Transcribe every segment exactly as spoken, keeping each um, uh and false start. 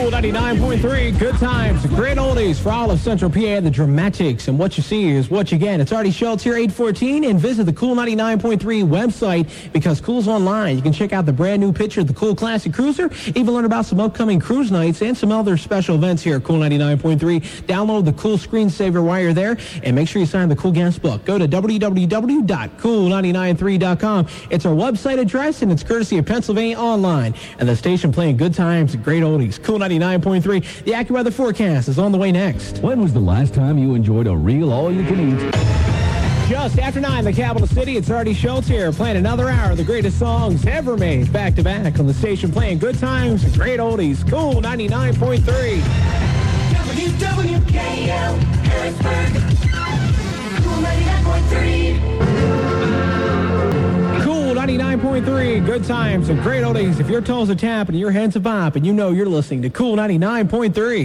Cool ninety-nine point three, good times, great oldies for all of Central P A, the Dramatics, and what you see is what you get. It's Artie Schultz here, eight fourteen, and visit the Cool ninety-nine point three website because Cool's online. You can check out the brand new picture of the Cool Classic Cruiser, even learn about some upcoming cruise nights and some other special events here at Cool ninety-nine point three. Download the Cool screensaver while you're there, and make sure you sign the Cool guest book. Go to w w w dot cool nine nine three dot com. It's our website address, and it's courtesy of Pennsylvania Online, and the station playing good times and great oldies. Cool ninety-nine point three. The AccuWeather forecast is on the way next. When was the last time you enjoyed a real all-you-can-eat? Just after nine, the capital city, it's Artie Schultz here, playing another hour of the greatest songs ever made, back-to-back on the station, playing good times and great oldies. Cool ninety-nine point three. W W K L, Harrisburg. Cool ninety-nine point three. Cool ninety-nine point three, good times and great oldies. If your toes are tapping and your heads are bopping, you know you're listening to Cool ninety-nine point three.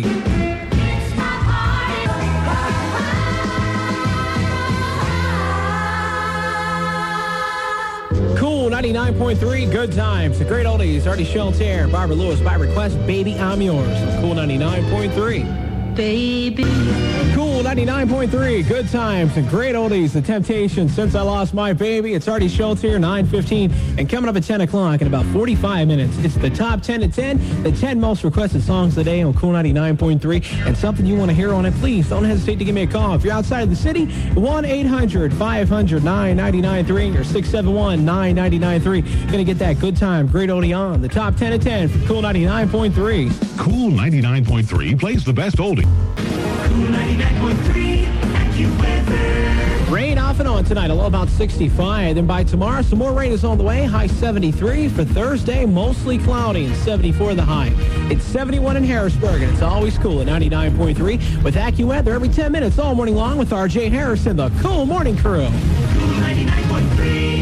Cool ninety-nine point three, good times, the great oldies. Artie Schultz here, Barbara Lewis by request, Baby I'm Yours on Cool ninety-nine point three. Baby. Cool ninety-nine point three, good times and great oldies. The Temptations, Since I Lost My Baby. It's Artie Schultz here, nine fifteen, and coming up at ten o'clock in about forty-five minutes, it's the top ten to ten, the ten most requested songs of the day on Cool ninety-nine point three, and something you want to hear on it, please don't hesitate to give me a call. If you're outside of the city, one eight hundred five hundred nine nine nine three or six seven one nine nine nine three. Gonna get that good time, great oldie on the top ten to ten for Cool ninety-nine point three. Cool ninety-nine point three plays the best oldie. Cool ninety-nine point three, AccuWeather. Rain off and on tonight, a low about sixty-five. Then by tomorrow, some more rain is on the way. High seventy-three. For Thursday, mostly cloudy and seventy-four the high. It's seventy-one in Harrisburg, and it's always cool at ninety-nine point three with AccuWeather every ten minutes all morning long with R J Harrison, the Cool Morning Crew. Cool ninety-nine point three.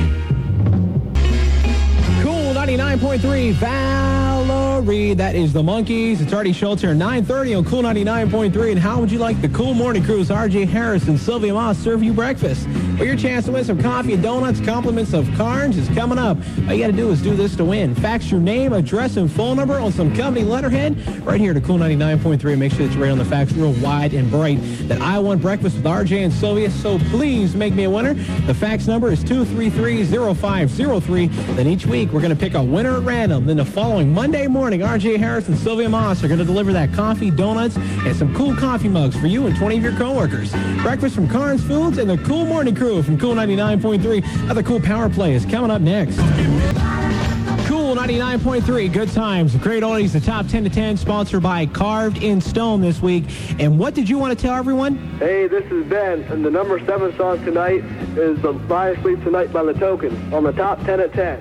Cool ninety-nine point three, Valerie. That is the Monkeys. It's Artie Schultz here, nine thirty on Cool ninety-nine point three. And how would you like the Cool Morning Crew's R J Harris and Sylvia Moss serve you breakfast? Well, your chance to win some coffee and donuts, compliments of Carnes, is coming up. All you got to do is do this to win. Fax your name, address, and phone number on some company letterhead right here to Cool ninety-nine point three. Make sure it's right on the fax, real wide and bright, that I want breakfast with R J and Sylvia, so please make me a winner. The fax number is two three three, zero five zero three. Then each week, we're going to pick a winner at random. Then the following Monday morning, R J Harris and Sylvia Moss are going to deliver that coffee, donuts, and some cool coffee mugs for you and twenty of your coworkers. Breakfast from Carnes Foods and the Cool Morning Crew from Cool ninety-nine point three. Other cool power play is coming up next. Cool ninety-nine point three, good times, great oldies, the top ten to ten, sponsored by Carved in Stone this week. And what did you want to tell everyone? Hey, this is Ben, and the number seven song tonight is The Lion Sleeps Tonight by The Token on the top ten at ten.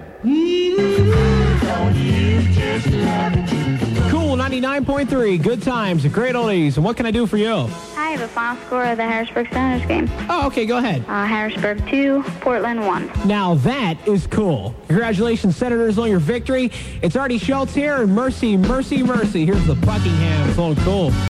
Cool ninety-nine point three, good times, great oldies. And what can I do for you? I have a final score of the Harrisburg Senators game. Oh, okay, go ahead. Uh, Harrisburg two, Portland one. Now that is cool. Congratulations, Senators, on your victory. It's Artie Schultz here, and mercy, mercy, mercy. Here's the Buckingham. It's all cool.